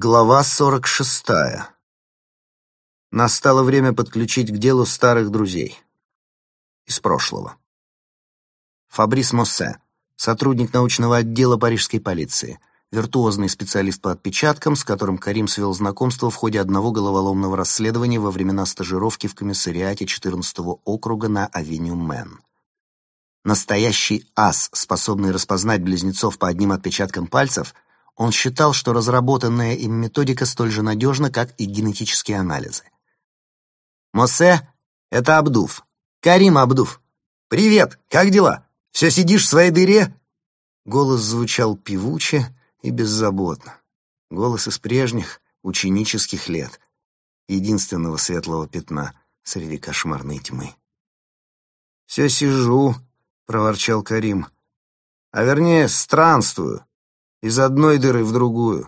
Глава 46. Настало время подключить к делу старых друзей. Из прошлого. Фабрис Моссе, сотрудник научного отдела парижской полиции, виртуозный специалист по отпечаткам, с которым Карим свел знакомство в ходе одного головоломного расследования во времена стажировки в комиссариате 14-го округа на авеню Мэн. Настоящий ас, способный распознать близнецов по одним отпечаткам пальцев, он считал, что разработанная им методика столь же надежна, как и генетические анализы. «Моссе, это Абдув. Карим Абдув. Привет, как дела? Все сидишь в своей дыре?» Голос звучал певуче и беззаботно. Голос из прежних, ученических лет, единственного светлого пятна среди кошмарной тьмы. «Все сижу», — проворчал Карим. «А вернее, странствую. Из одной дыры в другую».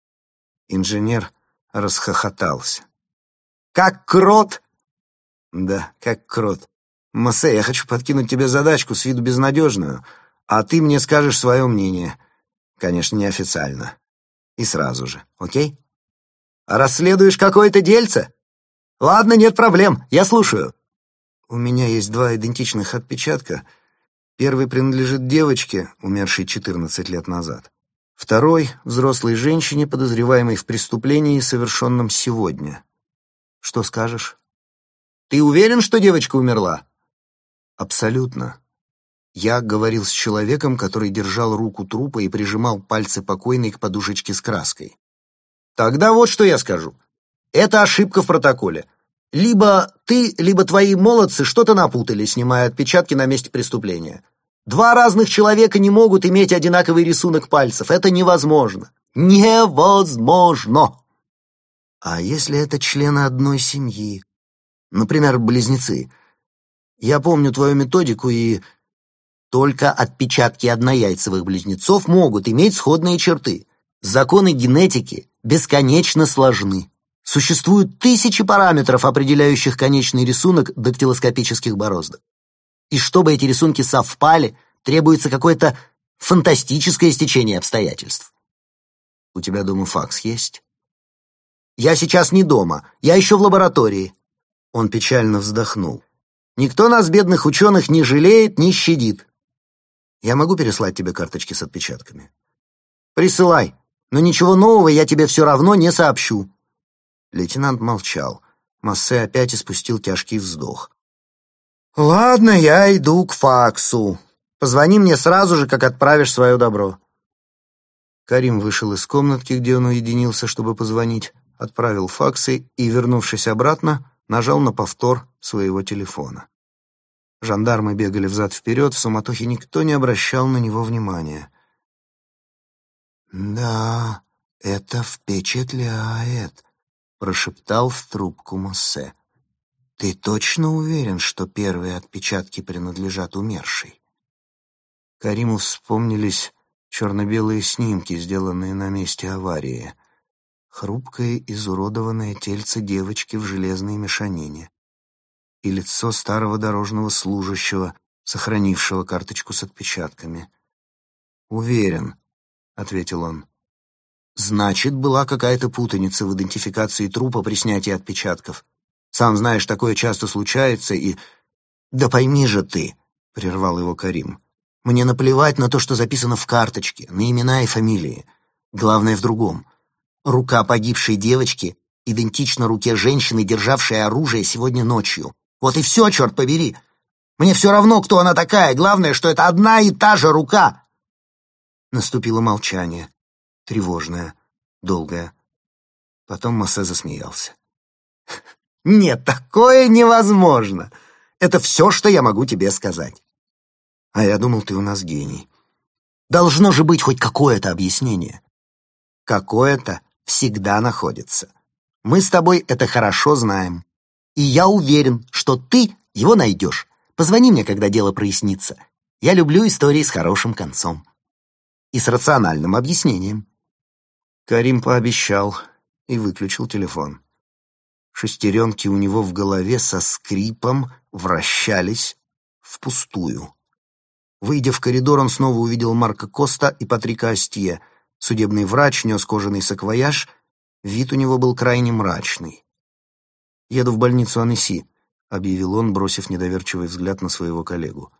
Инженер расхохотался. «Как крот?» «Да, как крот. Моссе, я хочу подкинуть тебе задачку с виду безнадежную, а ты мне скажешь свое мнение. Конечно, неофициально. И сразу же, окей?» «Расследуешь какое-то дельце? Ладно, нет проблем, я слушаю». «У меня есть два идентичных отпечатка. Первый принадлежит девочке, умершей 14 лет назад. Второй — взрослой женщине, подозреваемой в преступлении, совершенном сегодня. Что скажешь?» «Ты уверен, что девочка умерла?» «Абсолютно. Я говорил с человеком, который держал руку трупа и прижимал пальцы покойной к подушечке с краской». «Тогда вот что я скажу. Это ошибка в протоколе. Либо ты, либо твои молодцы что-то напутали, снимая отпечатки на месте преступления. Два разных человека не могут иметь одинаковый рисунок пальцев. Это невозможно. Невозможно!» «А если это члены одной семьи? Например, близнецы? Я помню твою методику, и только отпечатки однояйцевых близнецов могут иметь сходные черты. Законы генетики бесконечно сложны. Существуют тысячи параметров, определяющих конечный рисунок дактилоскопических бороздок. И чтобы эти рисунки совпали, требуется какое-то фантастическое стечение обстоятельств». «У тебя дома факс есть?» «Я сейчас не дома, я еще в лаборатории». Он печально вздохнул. «Никто нас, бедных ученых, не жалеет, не щадит». «Я могу переслать тебе карточки с отпечатками?» «Присылай, но ничего нового я тебе все равно не сообщу». Лейтенант молчал. Моссе опять испустил тяжкий вздох. «Ладно, я иду к факсу. Позвони мне сразу же, как отправишь свое добро». Карим вышел из комнатки, где он уединился, чтобы позвонить, отправил факсы и, вернувшись обратно, нажал на повтор своего телефона. Жандармы бегали взад-вперед, в суматохе никто не обращал на него внимания. «Да, это впечатляет», — прошептал в трубку Моссе. «Ты точно уверен, что первые отпечатки принадлежат умершей?» Кариму вспомнились черно-белые снимки, сделанные на месте аварии. Хрупкое, изуродованное тельце девочки в железной мешанине и лицо старого дорожного служащего, сохранившего карточку с отпечатками. «Уверен», — ответил он. «Значит, была какая-то путаница в идентификации трупа при снятии отпечатков. Сам знаешь, такое часто случается, и...» «Да пойми же ты», — прервал его Карим, — «мне наплевать на то, что записано в карточке, на имена и фамилии. Главное в другом. Рука погибшей девочки идентична руке женщины, державшей оружие сегодня ночью. Вот и все, черт побери. Мне все равно, кто она такая. Главное, что это одна и та же рука». Наступило молчание. Тревожное, долгое. Потом Моссе засмеялся. «Нет, такое невозможно. Это все, что я могу тебе сказать». «А я думал, ты у нас гений. Должно же быть хоть какое-то объяснение». «Какое-то всегда находится. Мы с тобой это хорошо знаем. И я уверен, что ты его найдешь. Позвони мне, когда дело прояснится. Я люблю истории с хорошим концом. И с рациональным объяснением». Карим пообещал и выключил телефон. Шестеренки у него в голове со скрипом вращались впустую. Выйдя в коридор, он снова увидел Марка Коста и Патрика Астье. Судебный врач нес кожаный саквояж Вид у него был крайне мрачный. «Еду в больницу Аннеси», — объявил он, бросив недоверчивый взгляд на своего коллегу.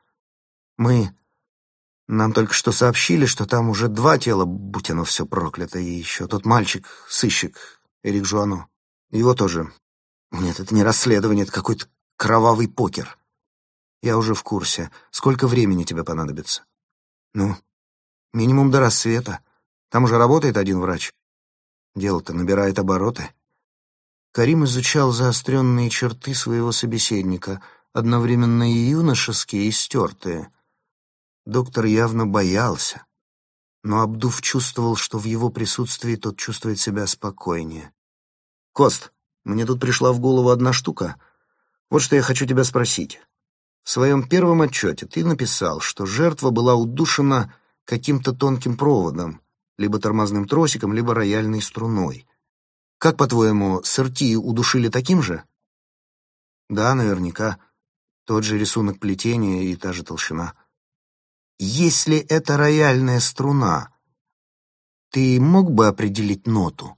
Нам только что сообщили, что там уже 2 тела, будь оно все проклято, и еще тот мальчик, сыщик, Эрик Жуано. Его тоже. Нет, это не расследование, это какой-то кровавый покер. Я уже в курсе. Сколько времени тебе понадобится? Ну, минимум до рассвета. Там уже работает один врач. Дело-то набирает обороты. Карим изучал заостренные черты своего собеседника, одновременно и юношеские, и стертые. Доктор явно боялся, но Абдув чувствовал, что в его присутствии тот чувствует себя спокойнее. «Кост, мне тут пришла в голову одна штука. Вот что я хочу тебя спросить. В своем первом отчете ты написал, что жертва была удушена каким-то тонким проводом, либо тормозным тросиком, либо рояльной струной. Как, по-твоему, Сертии удушили таким же?» «Да, наверняка. Тот же рисунок плетения и та же толщина». «Если это рояльная струна, ты мог бы определить ноту?»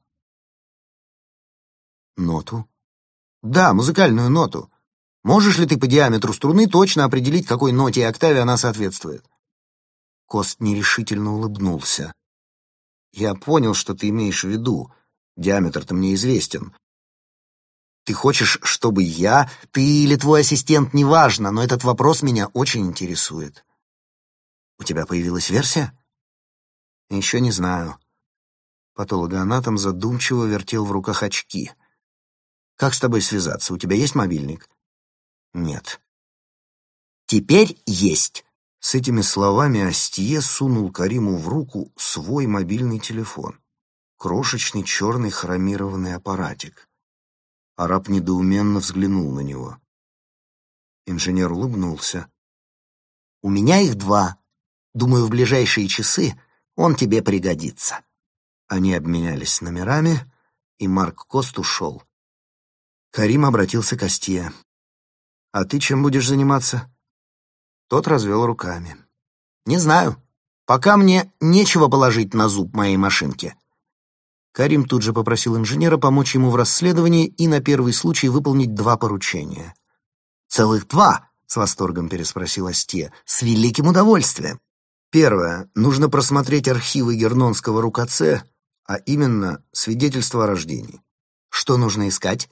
«Ноту?» «Да, музыкальную ноту. Можешь ли ты по диаметру струны точно определить, какой ноте и октаве она соответствует?» Кост нерешительно улыбнулся. «Я понял, что ты имеешь в виду. Диаметр-то мне известен. Ты хочешь, чтобы ты или твой ассистент, неважно, но этот вопрос меня очень интересует. У тебя появилась версия?» «Еще не знаю». Патологоанатом задумчиво вертел в руках очки. «Как с тобой связаться? У тебя есть мобильник?» «Нет». «Теперь есть». С этими словами Астье сунул Кариму в руку свой мобильный телефон. Крошечный черный хромированный аппаратик. Араб недоуменно взглянул на него. Инженер улыбнулся. «У меня их 2. Думаю, в ближайшие часы он тебе пригодится». Они обменялись номерами, и Марк Кост ушел. Карим обратился к Астье. «А ты чем будешь заниматься?» Тот развел руками. «Не знаю. Пока мне нечего положить на зуб моей машинки». Карим тут же попросил инженера помочь ему в расследовании и на первый случай выполнить 2 поручения. «Целых 2?» — с восторгом переспросил Астье. «С великим удовольствием». Первое. Нужно просмотреть архивы гернонского РУКЦ, а именно свидетельство о рождении. Что нужно искать?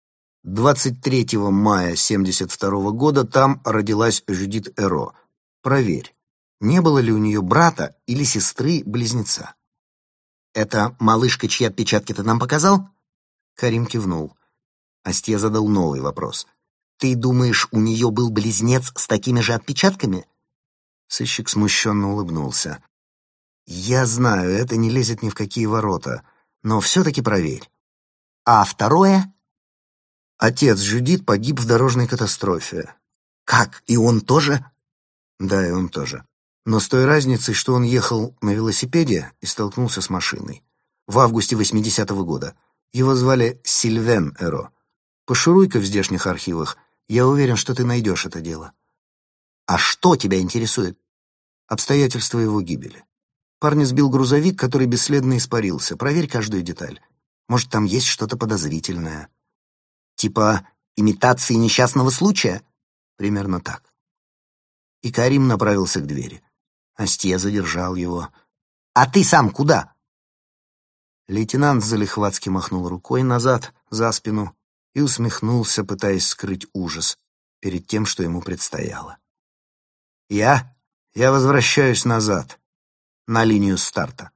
23 мая 1972 года там родилась Жюдит Эро. Проверь, не было ли у нее брата или сестры-близнеца. «Это малышка, чьи отпечатки ты нам показал?» Карим кивнул. Астье задал новый вопрос. «Ты думаешь, у нее был близнец с такими же отпечатками?» Сыщик смущенно улыбнулся. «Я знаю, это не лезет ни в какие ворота, но все-таки проверь». «А второе?» «Отец Жюдит погиб в дорожной катастрофе». «Как? И он тоже?» «Да, и он тоже. Но с той разницей, что он ехал на велосипеде и столкнулся с машиной. В августе 80-го года. Его звали Сильвен Эро. Пошуруй-ка в здешних архивах. Я уверен, что ты найдешь это дело». «А что тебя интересует?» «Обстоятельства его гибели. Парня сбил грузовик, который бесследно испарился. Проверь каждую деталь. Может, там есть что-то подозрительное». «Типа имитации несчастного случая?» «Примерно так». И Карим направился к двери. Астье задержал его. «А ты сам куда?» Лейтенант залихватски махнул рукой назад, за спину, и усмехнулся, пытаясь скрыть ужас перед тем, что ему предстояло. Я возвращаюсь назад, на линию старта.